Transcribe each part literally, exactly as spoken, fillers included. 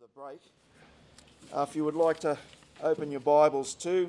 the break. Uh, if you would like to open your Bibles to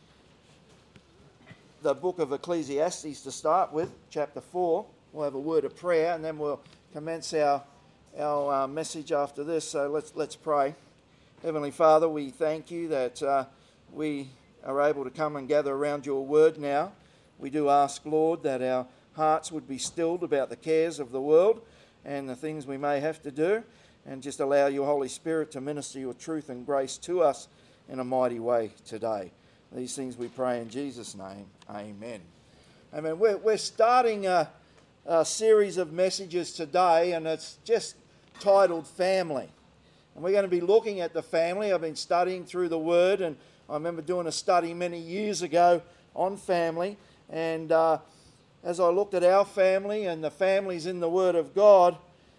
the book of Ecclesiastes to start with, chapter four. We'll have a word of prayer and then we'll commence our our uh, message after this. So let's let's pray. Heavenly Father, we thank you that uh, we are able to come and gather around your word now. We do ask, Lord, that our hearts would be stilled about the cares of the world and the things we may have to do, and just allow your Holy Spirit to minister your truth and grace to us in a mighty way today. These things we pray in Jesus' name. Amen. Amen. We're, we're starting a, a series of messages today, and it's just titled Family. And we're going to be looking at the family. I've been studying through the Word, and I remember doing a study many years ago on family. And uh, as I looked at our family and the families in the Word of God,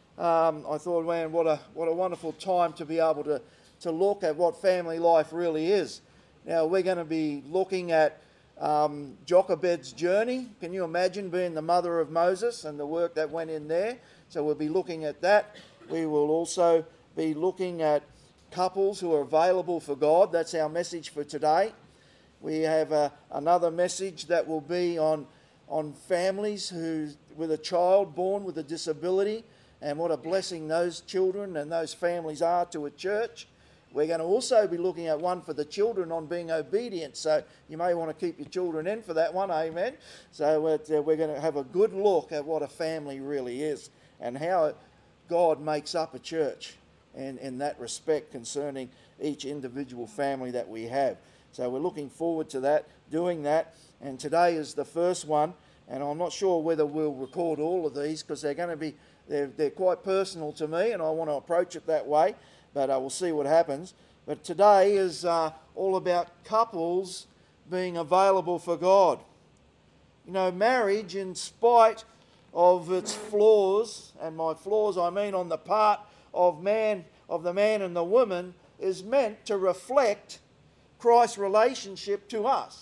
um, I thought, man, what a what a wonderful time to be able to, to look at what family life really is. Now, we're going to be looking at um, Jochebed's journey. Can you imagine being the mother of Moses and the work that went in there? So we'll be looking at that. We will also be looking at couples who are available for God. That's our message for today. We have uh, another message that will be on on families who with a child born with a disability, and what a blessing those children and those families are to a church. We're going to also be looking at one for the children on being obedient, so you may want to keep your children in for that one, amen. So uh, we're going to have a good look at what a family really is and how God makes up a church in, in that respect concerning each individual family that we have. So we're looking forward to that, doing that, and today is the first one, and I'm not sure whether we'll record all of these because they're going to be, they're, they're quite personal to me, and I want to approach it that way, but uh, we'll see what happens. But today is uh, all about couples being available for God. You know, marriage, in spite of its flaws, and my flaws I mean on the part of man, of the man and the woman, is meant to reflect Christ's relationship to us.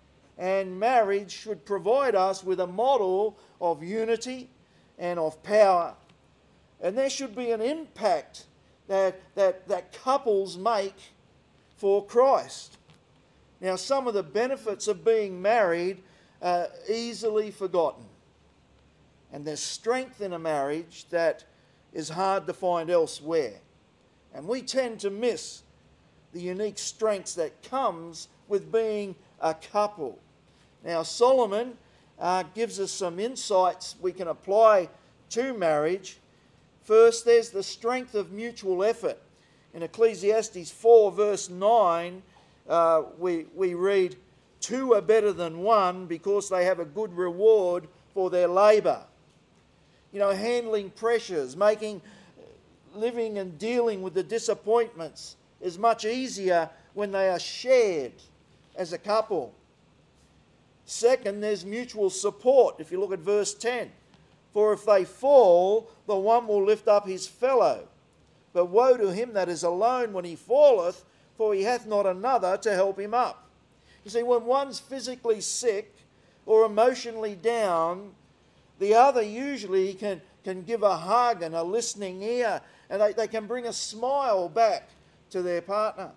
And marriage should provide us with a model of unity and of power. And there should be an impact that, that, that couples make for Christ. Now, some of the benefits of being married are easily forgotten. And there's strength in a marriage that is hard to find elsewhere. And we tend to miss the unique strengths that comes with being a couple. Now, Solomon uh, gives us some insights we can apply to marriage. First, there's the strength of mutual effort. In Ecclesiastes four, verse nine, uh, we, we read, "Two are better than one because they have a good reward for their labour." You know, handling pressures, making, living and dealing with the disappointments is much easier when they are shared as a couple. Second, there's mutual support. If you look at verse ten, "For if they fall, the one will lift up his fellow. But woe to him that is alone when he falleth, for he hath not another to help him up." You see, when one's physically sick or emotionally down, the other usually can, can give a hug and a listening ear, and they, they can bring a smile back to their partner.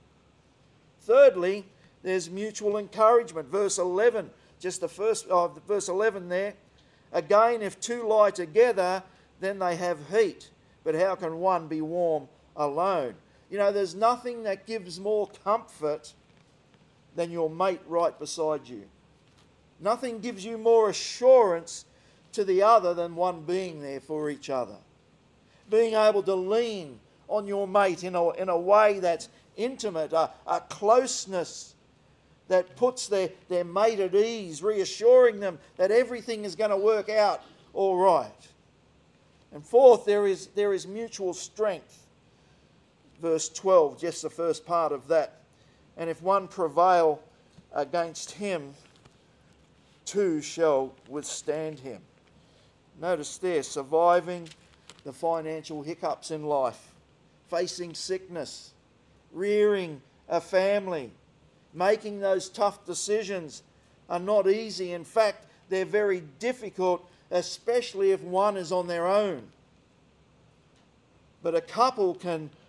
Thirdly, there's mutual encouragement. Verse eleven, just the first, oh, verse eleven there. "Again, if two lie together, then they have heat. But how can one be warm alone?" You know, there's nothing that gives more comfort than your mate right beside you. Nothing gives you more assurance to the other than one being there for each other. Being able to lean on your mate in a, in a way that's intimate, a, a closeness that puts their, their mate at ease, reassuring them that everything is going to work out all right. And fourth, there is, there is mutual strength. Verse twelve, just the first part of that. "And if one prevail against him, two shall withstand him." Notice there, surviving the financial hiccups in life, facing sickness, rearing a family, making those tough decisions are not easy. In fact, they're very difficult, especially if one is on their own. But a couple can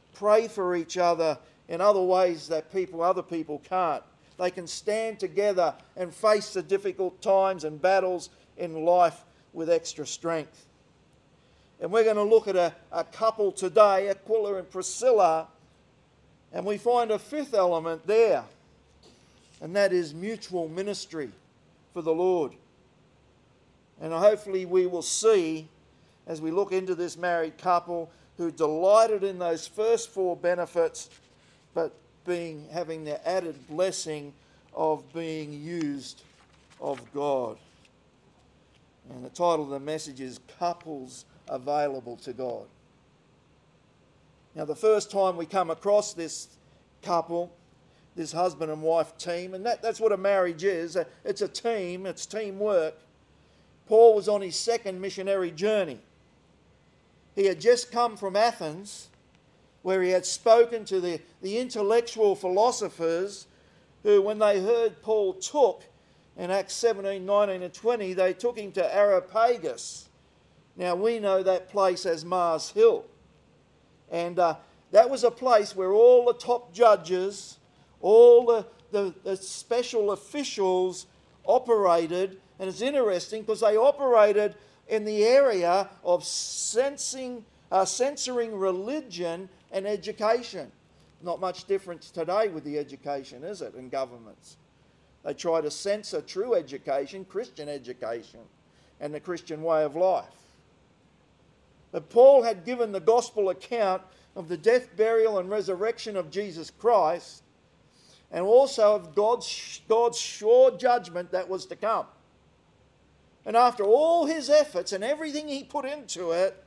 pray for each other in other ways that people, other people can't. They can stand together and face the difficult times and battles in life with extra strength. And we're going to look at a, a couple today, Aquila and Priscilla, and we find a fifth element there, and that is mutual ministry for the Lord. And hopefully we will see, as we look into this married couple who delighted in those first four benefits, but being having the added blessing of being used of God. And the title of the message is Couples Available to God. Now, the first time we come across this couple, this husband and wife team, and that, that's what a marriage is. It's a team, it's teamwork. Paul was on his second missionary journey. He had just come from Athens, where he had spoken to the, the intellectual philosophers who, when they heard Paul took, in Acts seventeen, nineteen and twenty, they took him to Areopagus. Now, we know that place as Mars Hill. And uh, that was a place where all the top judges, all the, the, the special officials operated. And it's interesting because they operated in the area of sensing, uh, censoring religion and education. Not much difference today with the education, is it, in governments? They try to censor true education, Christian education, and the Christian way of life. But Paul had given the gospel account of the death, burial, and resurrection of Jesus Christ, and also of God's, God's sure judgment that was to come. And after all his efforts and everything he put into it,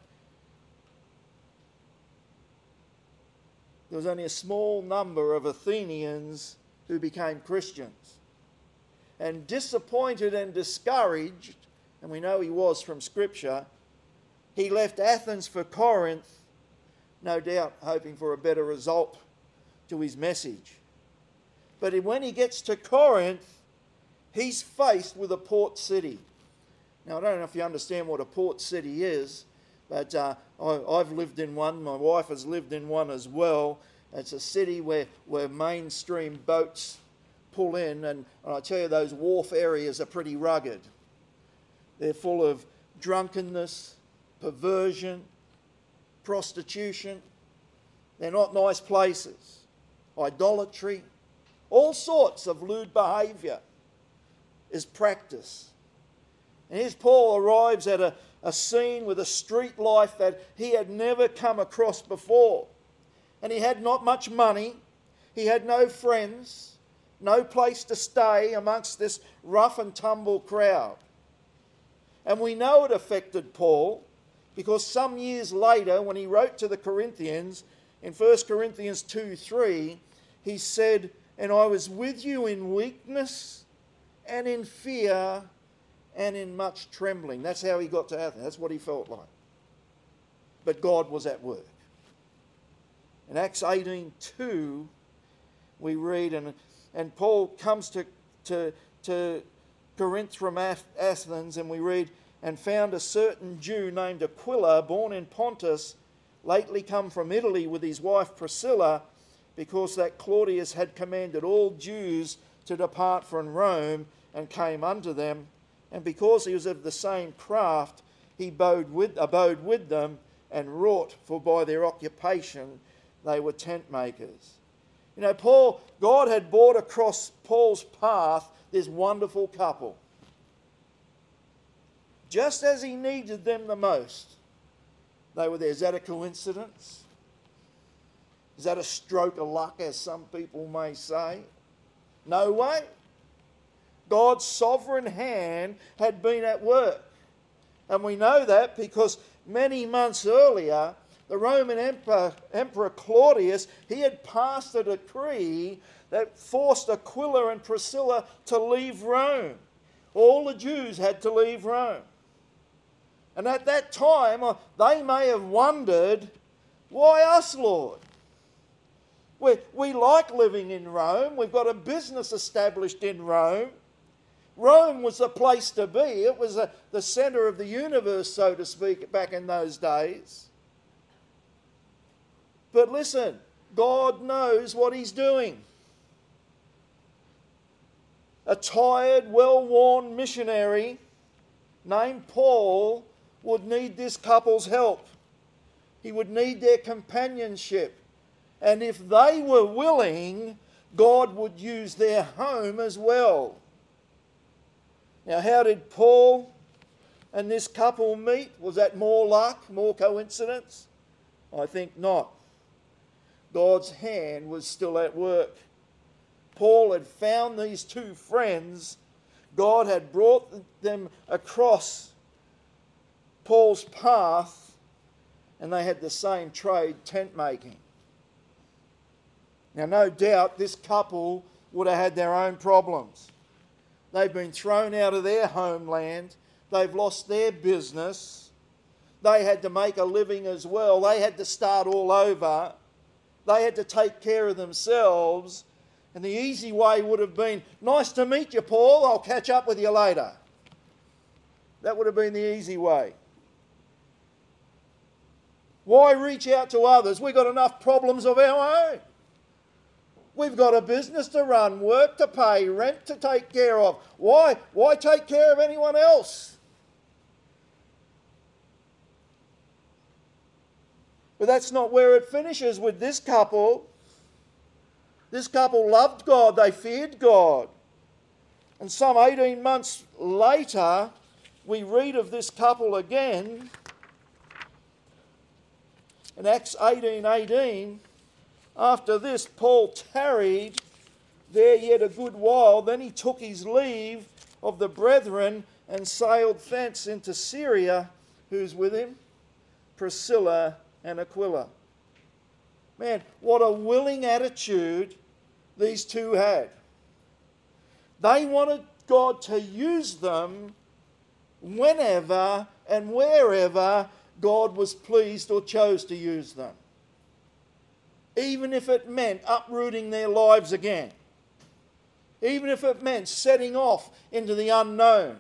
there was only a small number of Athenians who became Christians. And disappointed and discouraged, and we know he was from Scripture, he left Athens for Corinth, no doubt hoping for a better result to his message. But when he gets to Corinth, he's faced with a port city. Now, I don't know if you understand what a port city is, but uh, I, I've lived in one. My wife has lived in one as well. It's a city where, where mainstream boats pull in, and, and I tell you, those wharf areas are pretty rugged. They're full of drunkenness, perversion, prostitution. They're not nice places. Idolatry, all sorts of lewd behaviour is practiced. And here's Paul arrives at a, a scene with a street life that he had never come across before. And he had not much money. He had no friends, no place to stay amongst this rough and tumble crowd. And we know it affected Paul because some years later, when he wrote to the Corinthians, in First Corinthians two three, he said, "And I was with you in weakness and in fear and in much trembling." That's how he got to Athens. That's what he felt like. But God was at work. In Acts eighteen two, we read, and, and Paul comes to, to, to Corinth from Athens, and we read, "And found a certain Jew named Aquila, born in Pontus, lately come from Italy with his wife Priscilla, because that Claudius had commanded all Jews to depart from Rome, and came unto them. And because he was of the same craft, he abode with, abode with them, and wrought, for by their occupation they were tent makers." You know, Paul, God had brought across Paul's path this wonderful couple. Just as he needed them the most, they were there. Is that a coincidence? Is that a stroke of luck, as some people may say? No way. God's sovereign hand had been at work. And we know that because many months earlier, the Roman Emperor, Emperor Claudius, he had passed a decree that forced Aquila and Priscilla to leave Rome. All the Jews had to leave Rome. And at that time, they may have wondered, why us, Lord? We, we like living in Rome. We've got a business established in Rome. Rome was the place to be. It was a, the centre of the universe, so to speak, back in those days. But listen, God knows what he's doing. A tired, well-worn missionary named Paul would need this couple's help. He would need their companionship. And if they were willing, God would use their home as well. Now, how did Paul and this couple meet? Was that more luck, more coincidence? I think not. God's hand was still at work. Paul had found these two friends. God had brought them across Paul's path, and they had the same trade, tent making. Now, no doubt this couple would have had their own problems. They've been thrown out of their homeland. They've lost their business. They had to make a living as well. They had to start all over. They had to take care of themselves. And the easy way would have been, nice to meet you, Paul. I'll catch up with you later. That would have been the easy way. Why reach out to others? We've got enough problems of our own. We've got a business to run, work to pay, rent to take care of. Why? Why take care of anyone else? But that's not where it finishes with this couple. This couple loved God. They feared God. And some eighteen months later, we read of this couple again. In Acts eighteen eighteen, after this, Paul tarried there yet a good while. Then he took his leave of the brethren and sailed thence into Syria. Who's with him? Priscilla and Aquila. Man, what a willing attitude these two had. They wanted God to use them whenever and wherever God was pleased or chose to use them. Even if it meant uprooting their lives again. Even if it meant setting off into the unknown.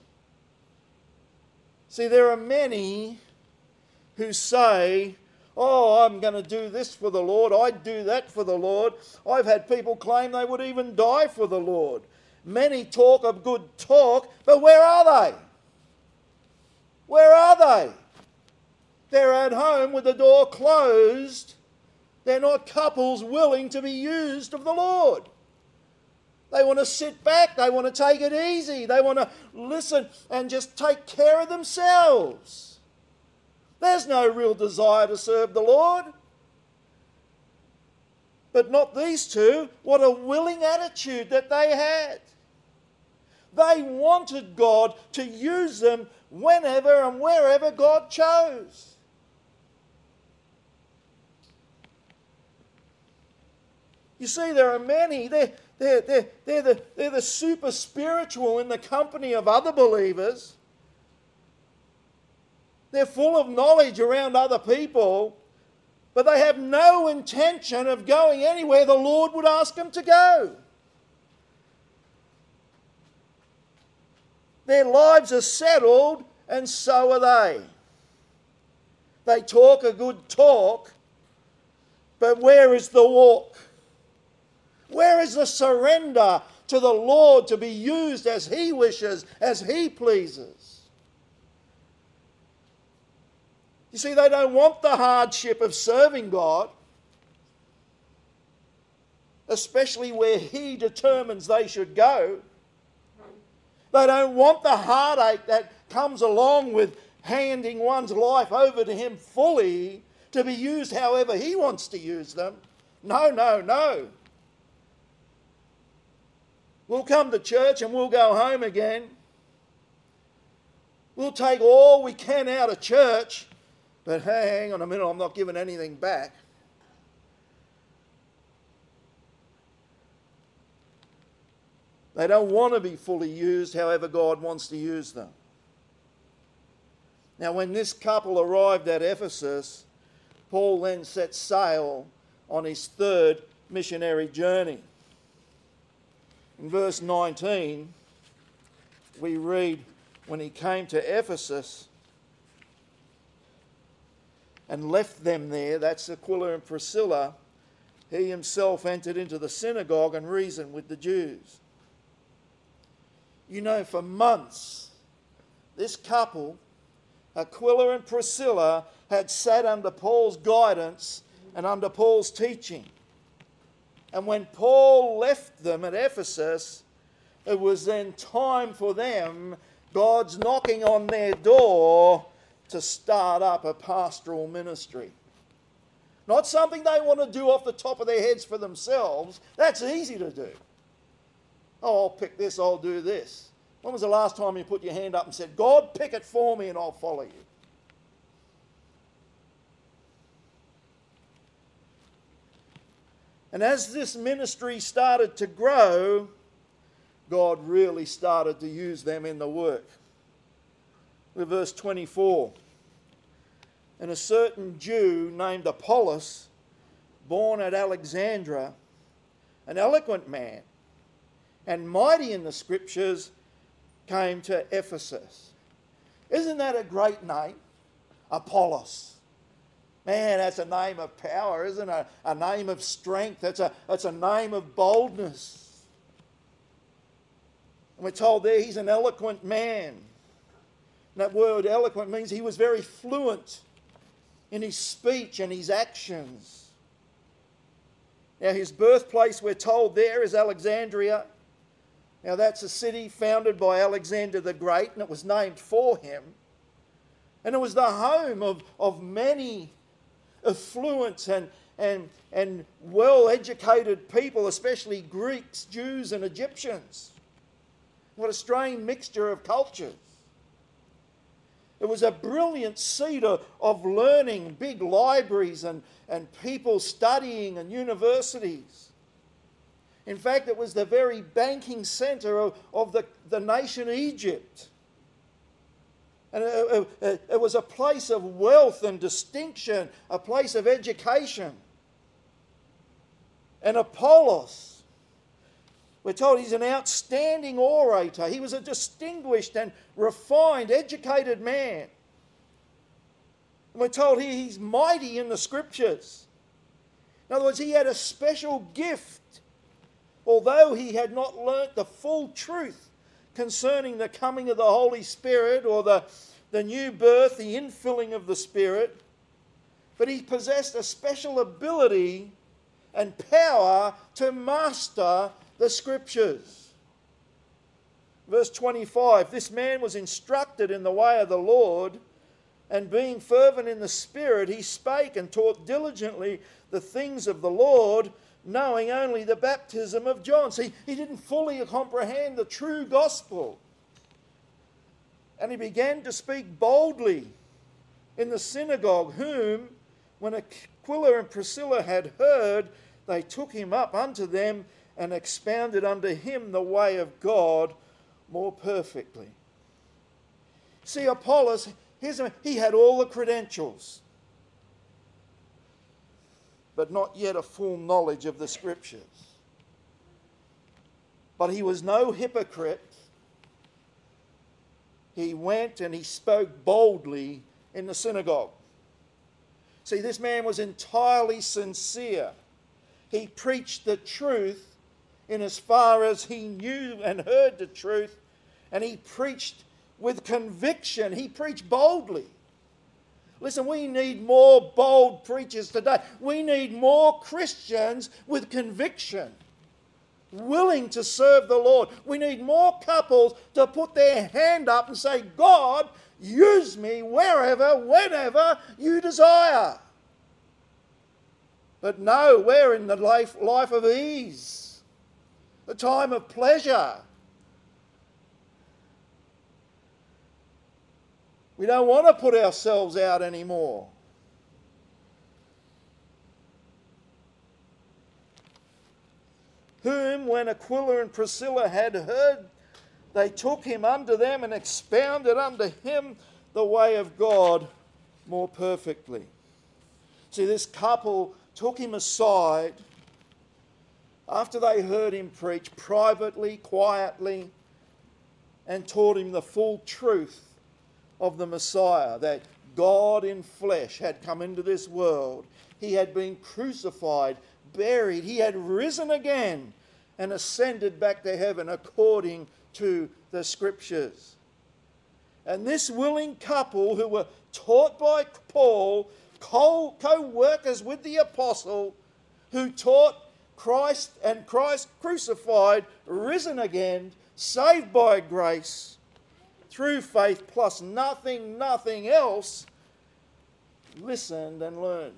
See, there are many who say, oh, I'm going to do this for the Lord. I'd do that for the Lord. I've had people claim they would even die for the Lord. Many talk of good talk, but where are they? Where are they? They're at home with the door closed. They're not couples willing to be used of the Lord. They want to sit back. They want to take it easy. They want to listen and just take care of themselves. There's no real desire to serve the Lord. But not these two. What a willing attitude that they had. They wanted God to use them whenever and wherever God chose. You see, there are many, they're, they're, they're, they're, the, they're the super spiritual in the company of other believers. They're full of knowledge around other people, but they have no intention of going anywhere the Lord would ask them to go. Their lives are settled, and so are they. They talk a good talk, but where is the walk? Where is the surrender to the Lord to be used as He wishes, as He pleases? You see, they don't want the hardship of serving God, especially where He determines they should go. They don't want the heartache that comes along with handing one's life over to Him fully to be used however He wants to use them. No, no, no. We'll come to church and we'll go home again. We'll take all we can out of church, but hey, hang on a minute, I'm not giving anything back. They don't want to be fully used however God wants to use them. Now, when this couple arrived at Ephesus, Paul then set sail on his third missionary journey. In verse nineteen, we read, when he came to Ephesus, and left them there, that's Aquila and Priscilla, he himself entered into the synagogue and reasoned with the Jews. You know, for months, this couple, Aquila and Priscilla, had sat under Paul's guidance and under Paul's teaching. And when Paul left them at Ephesus, it was then time for them, God's knocking on their door, to start up a pastoral ministry. Not something they want to do off the top of their heads for themselves. That's easy to do. Oh, I'll pick this, I'll do this. When was the last time you put your hand up and said, God, pick it for me and I'll follow you? And as this ministry started to grow, God really started to use them in the work. With verse twenty-four. And a certain Jew named Apollos, born at Alexandria, an eloquent man, and mighty in the scriptures, came to Ephesus. Isn't that a great name? Apollos. Man, that's a name of power, isn't it? A name of strength. That's a, that's a name of boldness. And we're told there he's an eloquent man. And that word eloquent means he was very fluent in his speech and his actions. Now his birthplace, we're told there, is Alexandria. Now that's a city founded by Alexander the Great, and it was named for him. And it was the home of, of many affluent and, and, and well-educated people, especially Greeks, Jews and Egyptians. What a strange mixture of cultures. It was a brilliant seat of, of learning, big libraries and, and people studying and universities. In fact, it was the very banking centre of, of the, the nation Egypt. And it, it, it was a place of wealth and distinction, a place of education. And Apollos, we're told he's an outstanding orator. He was a distinguished and refined, educated man. And we're told here he's mighty in the scriptures. In other words, he had a special gift. Although he had not learnt the full truth concerning the coming of the Holy Spirit or the, the new birth, the infilling of the Spirit, but he possessed a special ability and power to master the Scriptures. Verse twenty-five, this man was instructed in the way of the Lord, and being fervent in the Spirit, he spake and taught diligently the things of the Lord, knowing only the baptism of John. See, he didn't fully comprehend the true gospel. And he began to speak boldly in the synagogue, whom, when Aquila and Priscilla had heard, they took him up unto them and expounded unto him the way of God more perfectly. See, Apollos, here's a, he had all the credentials, but not yet a full knowledge of the Scriptures. But he was no hypocrite. He went and he spoke boldly in the synagogue. See, this man was entirely sincere. He preached the truth in as far as he knew and heard the truth, and he preached with conviction. He preached boldly. Listen, we need more bold preachers today. We need more Christians with conviction, willing to serve the Lord. We need more couples to put their hand up and say, God, use me wherever, whenever you desire. But no, we're in the life, life of ease, the time of pleasure. We don't want to put ourselves out anymore. Whom, when Aquila and Priscilla had heard, they took him unto them and expounded unto him the way of God more perfectly. See, this couple took him aside after they heard him preach privately, quietly, and taught him the full truth of the Messiah, that God in flesh had come into this world. He had been crucified, buried. He had risen again and ascended back to heaven according to the Scriptures. And this willing couple who were taught by Paul, co-workers with the apostle, who taught Christ and Christ crucified, risen again, saved by grace, through faith plus nothing, nothing else, listened and learned.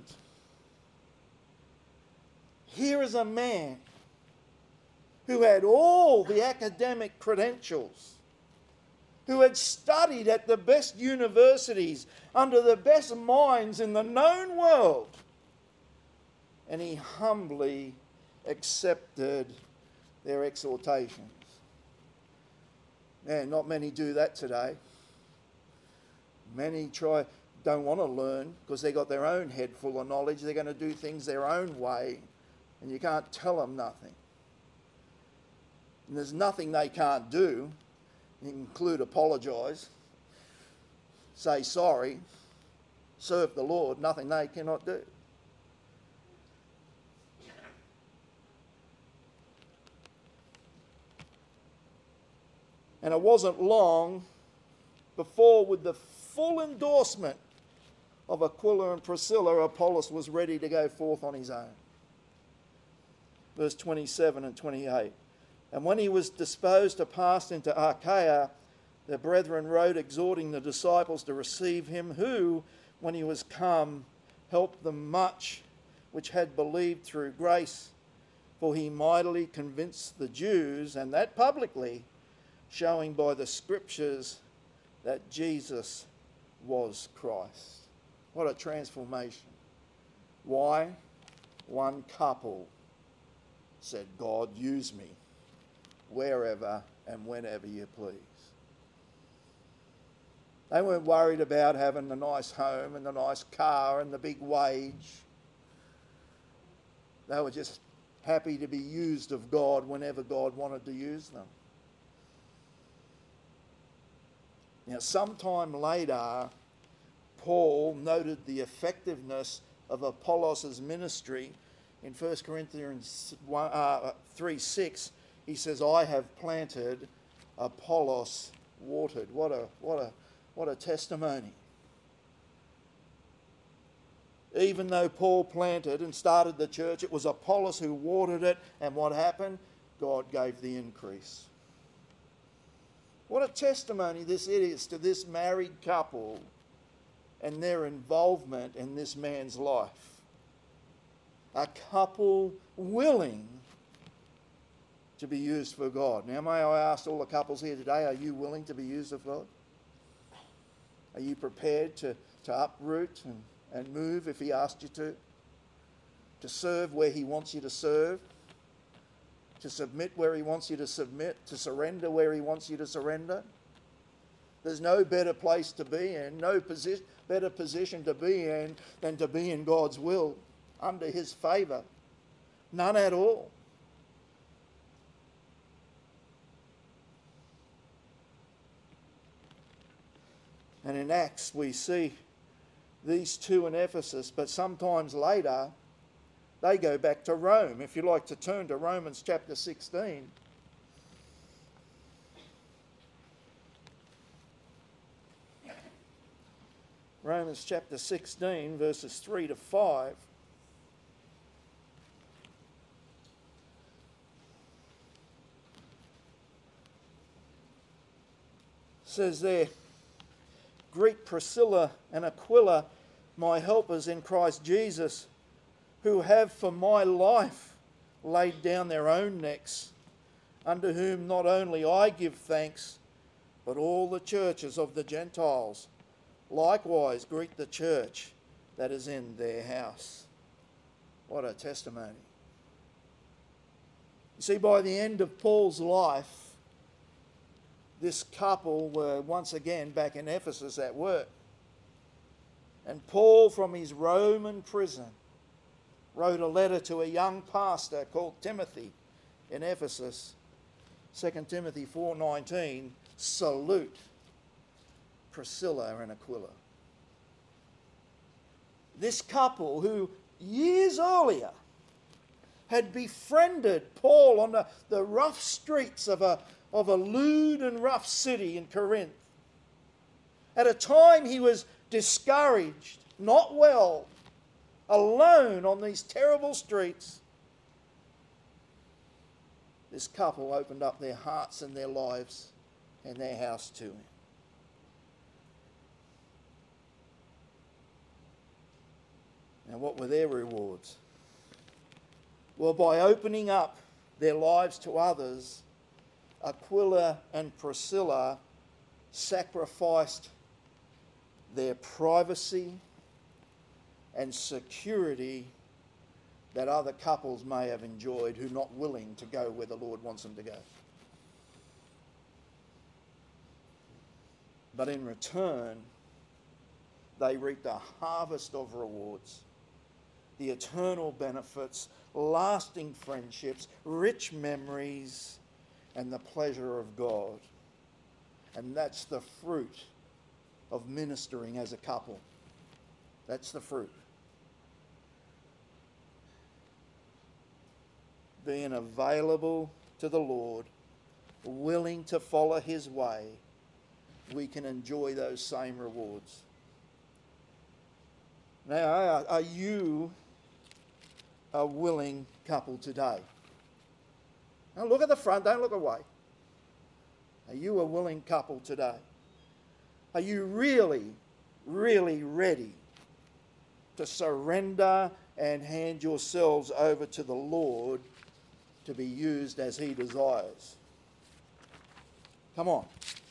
Here is a man who had all the academic credentials, who had studied at the best universities, under the best minds in the known world, and he humbly accepted their exhortations. Man, not many do that today. Many try, don't want to learn because they got their own head full of knowledge. They're going to do things their own way, and you can't tell them nothing. And there's nothing they can't do, include apologise, say sorry, serve the Lord. Nothing they cannot do. And it wasn't long before, with the full endorsement of Aquila and Priscilla, Apollos was ready to go forth on his own. Verse twenty-seven and twenty-eight. And when he was disposed to pass into Achaia, the brethren wrote, exhorting the disciples to receive him, who, when he was come, helped them much which had believed through grace. For he mightily convinced the Jews, and that publicly, showing by the Scriptures that Jesus was Christ. What a transformation. Why? One couple said, God, use me wherever and whenever you please. They weren't worried about having the nice home and the nice car and the big wage. They were just happy to be used of God whenever God wanted to use them. Now, sometime later, Paul noted the effectiveness of Apollos' ministry. In First Corinthians three six, he says, I have planted, Apollos watered. What a, what a, what a testimony. Even though Paul planted and started the church, it was Apollos who watered it, and what happened? God gave the increase. What a testimony this is to this married couple and their involvement in this man's life. A couple willing to be used for God. Now, may I ask all the couples here today, are you willing to be used of God? Are you prepared to, to uproot and, and move if he asked you to? To serve where he wants you to serve? To submit where he wants you to submit, to surrender where he wants you to surrender. There's no better place to be in, no posi- better position to be in than to be in God's will, under his favour. None at all. And in Acts we see these two in Ephesus, but sometimes later they go back to Rome. If you like to turn to Romans chapter sixteen. Romans chapter sixteen, verses three to five. Says there, greet Priscilla and Aquila, my helpers in Christ Jesus, who have for my life laid down their own necks, unto whom not only I give thanks, but all the churches of the Gentiles. Likewise greet the church that is in their house. What a testimony. You see, by the end of Paul's life, this couple were once again back in Ephesus at work. And Paul, from his Roman prison, wrote a letter to a young pastor called Timothy in Ephesus. Second Timothy four nineteen, salute Priscilla and Aquila. this couple who years earlier had befriended Paul on the, the rough streets of a, of a lewd and rough city in Corinth. At a time he was discouraged, not well, alone on these terrible streets. This couple opened up their hearts and their lives and their house to him. Now, what were their rewards? Well, by opening up their lives to others, Aquila and Priscilla sacrificed their privacy and security that other couples may have enjoyed who are not willing to go where the Lord wants them to go. But in return, they reaped a harvest of rewards, the eternal benefits, lasting friendships, rich memories, and the pleasure of God. And that's the fruit of ministering as a couple. That's the fruit. Being available to the Lord, willing to follow his way, we can enjoy those same rewards. Now, are you a willing couple today? Now look at the front, don't look away. Are you a willing couple today? Are you really, really ready to surrender and hand yourselves over to the Lord to be used as he desires? Come on.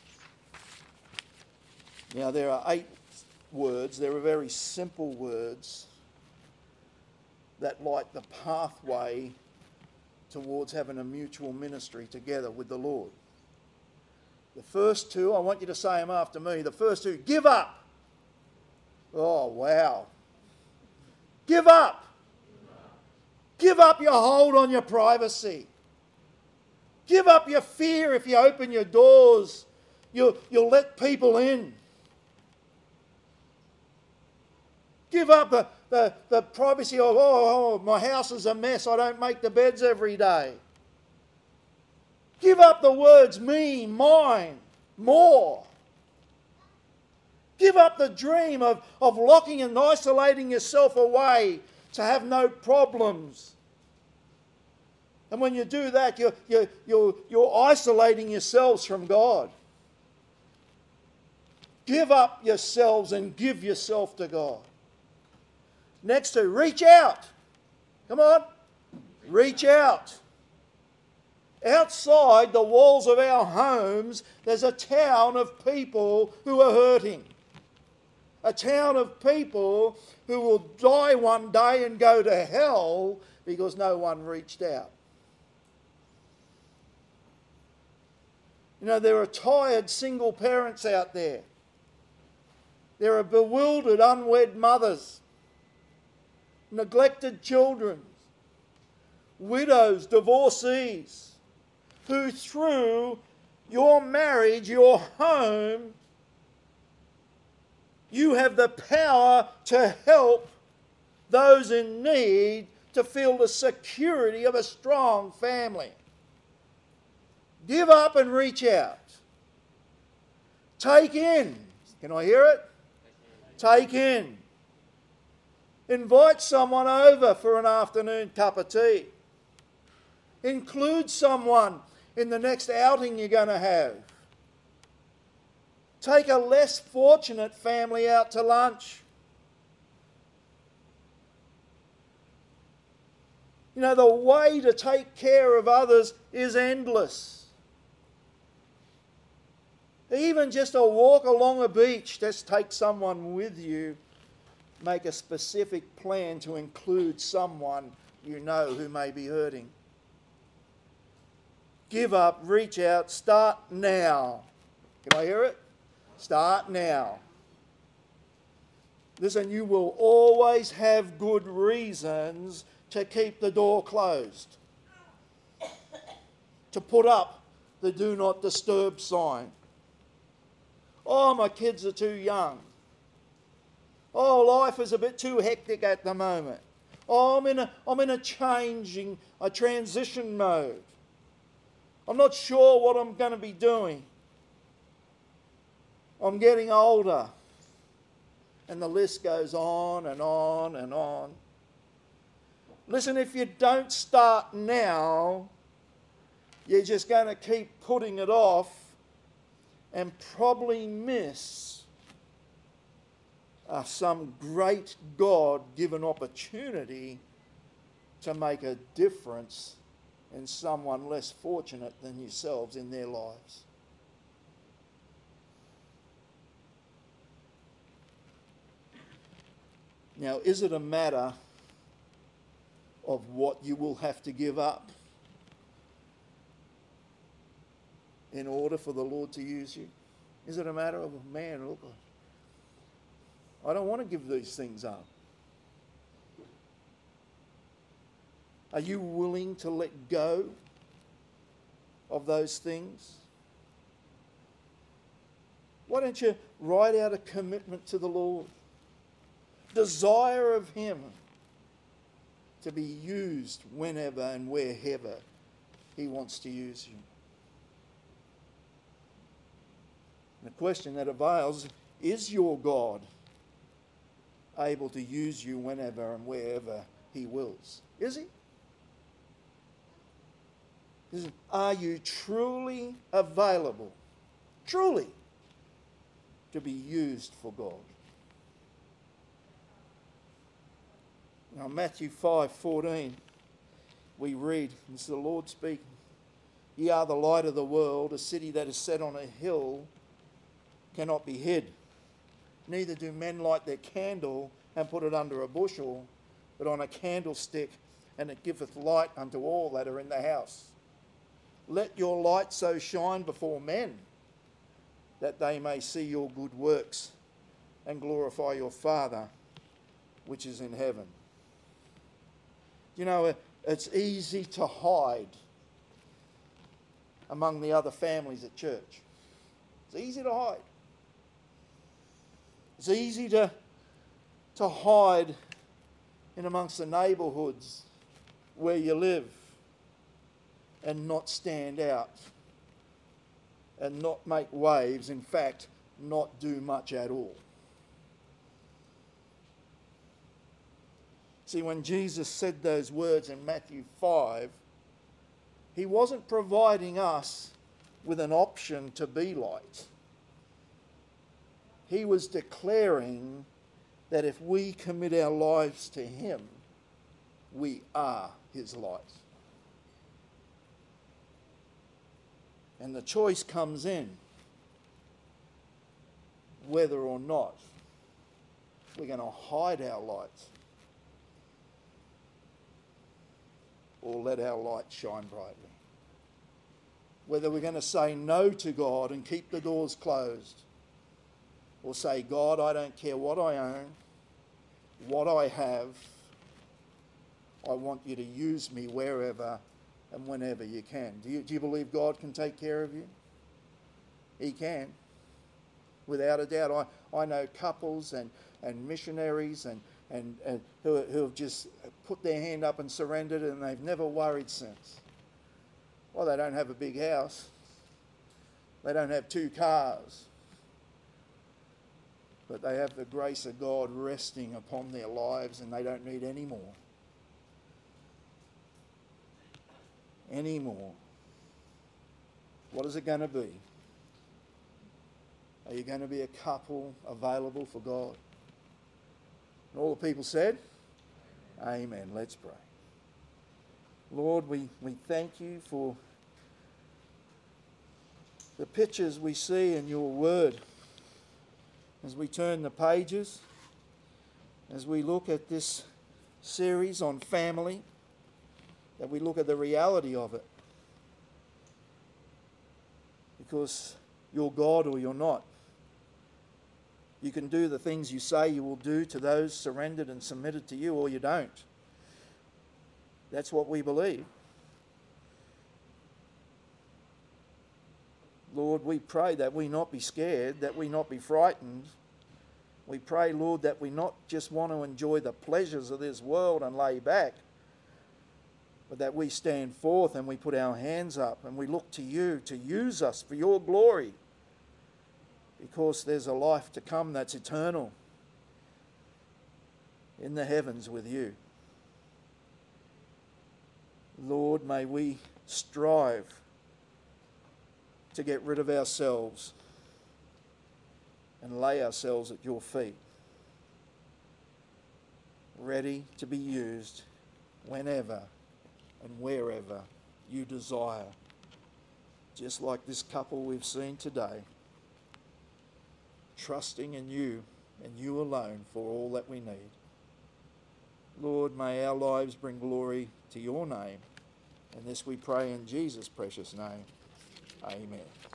Now there are eight words. There are very simple words that light the pathway towards having a mutual ministry together with the Lord. The first two, I want you to say them after me. The first two, give up. Oh, wow. Give up. Give up your hold on your privacy. Give up your fear if you open your doors. You'll, you'll let people in. Give up the, the, the privacy of, oh, oh, my house is a mess. I don't make the beds every day. Give up the words me, mine, more. Give up the dream of, of locking and isolating yourself away to have no problems. And when you do that, you're, you're, you're, you're isolating yourselves from God. Give up yourselves and give yourself to God. Next to, reach out. Come on. Reach out. Outside the walls of our homes, there's a town of people who are hurting. A town of people who will die one day and go to hell because no one reached out. You know, there are tired single parents out there. There are bewildered unwed mothers, neglected children, widows, divorcees, who through your marriage, your home, you have the power to help those in need to feel the security of a strong family. Give up and reach out. Take in. Can I hear it? Take in. Invite someone over for an afternoon cup of tea. Include someone in the next outing you're going to have. Take a less fortunate family out to lunch. You know, the way to take care of others is endless. Even just a walk along a beach, just take someone with you. Make a specific plan to include someone you know who may be hurting. Give up, reach out, start now. Can I hear it? Start now. Listen, you will always have good reasons to keep the door closed. To put up the do not disturb sign. Oh, my kids are too young. Oh, life is a bit too hectic at the moment. Oh, I'm in a, I'm in a changing, a transition mode. I'm not sure what I'm going to be doing. I'm getting older. And the list goes on and on and on. Listen, if you don't start now, you're just going to keep putting it off and probably miss uh, some great God-given opportunity to make a difference in someone less fortunate than yourselves in their lives. Now, is it a matter of what you will have to give up in order for the Lord to use you? Is it a matter of, man, look, I don't want to give these things up. Are you willing to let go of those things? Why don't you write out a commitment to the Lord? Desire of Him to be used whenever and wherever He wants to use you. And the question that avails, is your God able to use you whenever and wherever He wills? Is He? Is, are you truly available, truly, to be used for God? Now, Matthew five fourteen, we read, this is the Lord speaking, "Ye are the light of the world, a city that is set on a hill cannot be hid. Neither do men light their candle and put it under a bushel, but on a candlestick, and it giveth light unto all that are in the house. Let your light so shine before men, that they may see your good works and glorify your Father which is in heaven." You know, it's easy to hide among the other families at church. It's easy to hide. It's easy to, to hide in amongst the neighbourhoods where you live and not stand out and not make waves. In fact, not do much at all. See, when Jesus said those words in Matthew five, He wasn't providing us with an option to be light. He was declaring that if we commit our lives to Him, we are His light. And the choice comes in whether or not we're going to hide our light or let our light shine brightly. Whether we're going to say no to God and keep the doors closed, or say, "God, I don't care what I own, what I have, I want you to use me wherever and whenever you can." Do you, do you believe God can take care of you? He can. Without a doubt. I, I know couples and, and missionaries and, and, and who, who have just put their hand up and surrendered, and they've never worried since. Well, they don't have a big house. They don't have two cars. But they have the grace of God resting upon their lives, and they don't need any more. Any more. What is it going to be? Are you going to be a couple available for God? And all the people said, Amen. Let's pray. Lord, we, we thank you for the pictures we see in your word. As we turn the pages, as we look at this series on family, that we look at the reality of it. Because you're God or you're not. You can do the things you say you will do to those surrendered and submitted to you, or you don't. That's what we believe. Lord, we pray that we not be scared, that we not be frightened, We pray, Lord, that we not just want to enjoy the pleasures of this world and lay back, but that we stand forth and we put our hands up and we look to you to use us for your glory, because there's a life to come that's eternal in the heavens with you. Lord, may we strive to get rid of ourselves and lay ourselves at your feet, ready to be used whenever and wherever you desire, just like this couple we've seen today, trusting in you and you alone for all that we need. Lord, may our lives bring glory to your name, and this we pray in Jesus' precious name. Amen.